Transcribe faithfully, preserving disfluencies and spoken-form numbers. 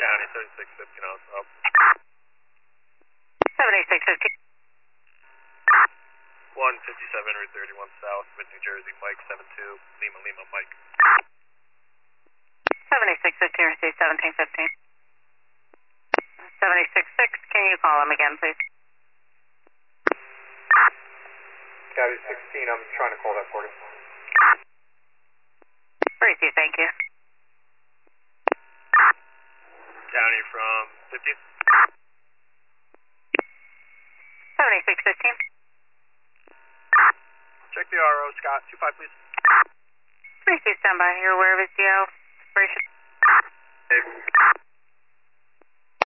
County, seventy-six fifty now, up. seventy-six fifty. one fifty-seven, Route thirty-one South, Mid New Jersey, Mike seven two, Lima Lima, Mike. seventy-six fifty, receive seventeen fifteen. seventy-six six, can you call him again, please? County sixteen, I'm trying to call that for you. Receive, thank you. County from fifteen. seventy-six fifteen. Check the R O, Scott, two five, please. Receive, stand by. You're aware of his D L expiration? Hey.